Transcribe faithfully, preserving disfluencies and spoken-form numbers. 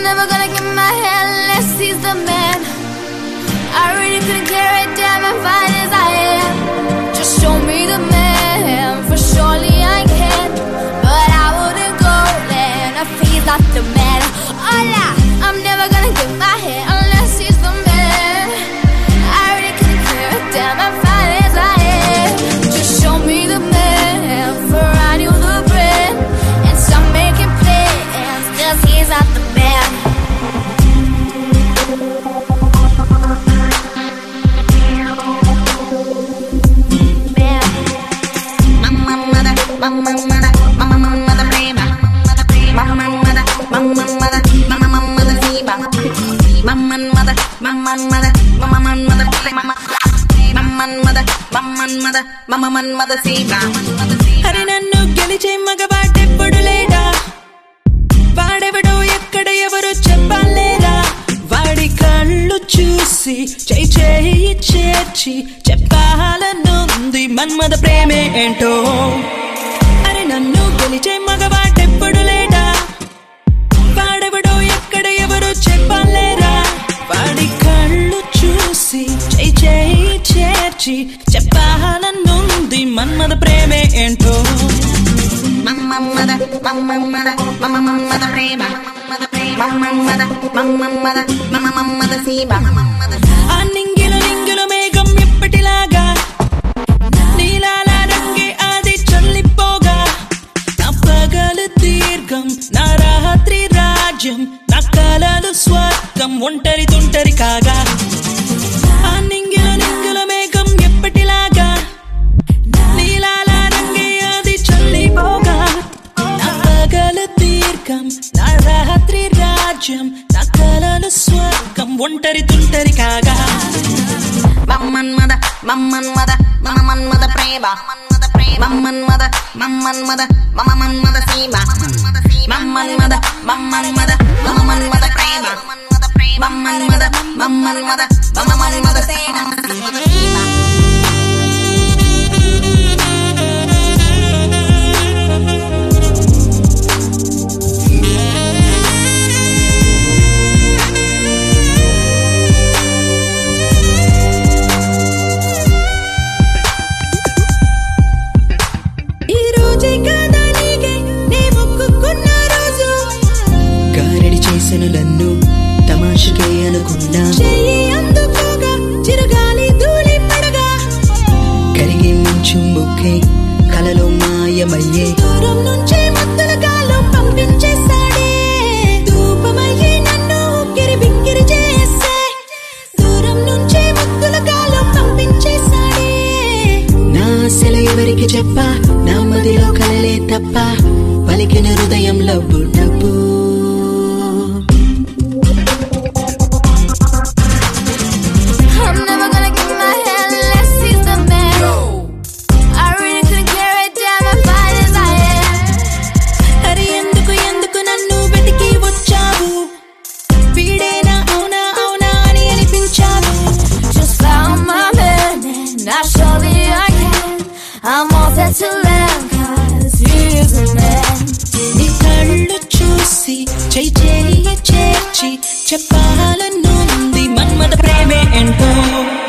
never gonna get my head unless he's the man. I really couldn't care a damn if fine as I am. Just show me the man, for surely I can. But I wouldn't go there if he's not the man. Hola, I'm never gonna get my head unless he's the man. I really couldn't care a damn if fine as I am. Just show me the man, for I knew the brand. And stop making plans, cause he's not the man. Mama mother, mama mother prema, mama mother, mama mother, mama mother siba, mama mother, mama mother, mama mother prema, mama mother, mama mother, mama mother siba. Hari nannu geliche magavade poduleda, vaadevado ekkada evaru cheppalera, vaadi kallu chusi chai chai chechi cheppalanundi manmada preme ento. నన్ను గెలిచే మగవాడెప్పుడు లేడా, వాడెవడో ఎక్కడ ఎవరు చెప్పలేరా, వాడి కళ్ళు చూసి చై చై చేర్చి చెప్పాలనుంది మన్మద ప్రేమే ఏంటో. మమ్మమ్మద మమ్మమ్మద మమ్మమ్మద ప్రేమ మమ్మమ్మద మమ్మమ్మద మమ్మమ్మద సీమ. ఆ నింగిల నింగిల మేఘం ఎప్పటిలాగా నీలాల రంగే అది చల్లిపోగా, పగలు దీర్ఘం నా రాత్రి రాజ్యం, నా కలలు స్వర్గం ఒంటరి తుంటరి కాగా. ఆ నింగిల నింగిల మేఘం ఎప్పటిలాగా నీలాల రంగే అది చల్లిపోగా, నా పగలు దీర్ఘం నా రాత్రి రాజ్యం, నా కలలు స్వర్గం ఒంటరి తుంటరి కాగా. మమ్మన్మద మమ్మన్మద మమ్మన్మద ప్రేమ Mamman mother, mamman mother, mamman mother seema. Mamman mother, mamman mother, mamman mother prema. Mamman mother, mamman mother, mamman mother seema. నన్ను తమాషకే అనుకున్నా, చెయ్యి అందుకోగా చిరుగాలి ధూళి పడగా, కరిగే మంచు ముక్కే కలలో మాయమయ్యే, దూరం నుంచే మత్తుల గాలం పంపించేశాడే, ధూపమయ్యే నన్ను ఉక్కిరి బిక్కిరి చేసే, దూరం నుంచే మత్తుల గాలం పంపించేశాడే. నా ఆశల ఎవరికి చెప్పా, నా మదిలో కలలే తప్ప, పలికిన హృదయంలో డబ్బు. I'm all set to land, cause he's a man. నీ కళ్ళు చూసి చై చేయి చేర్చి చెప్పాలనుంది మన్మద ప్రేమే ఏంటో.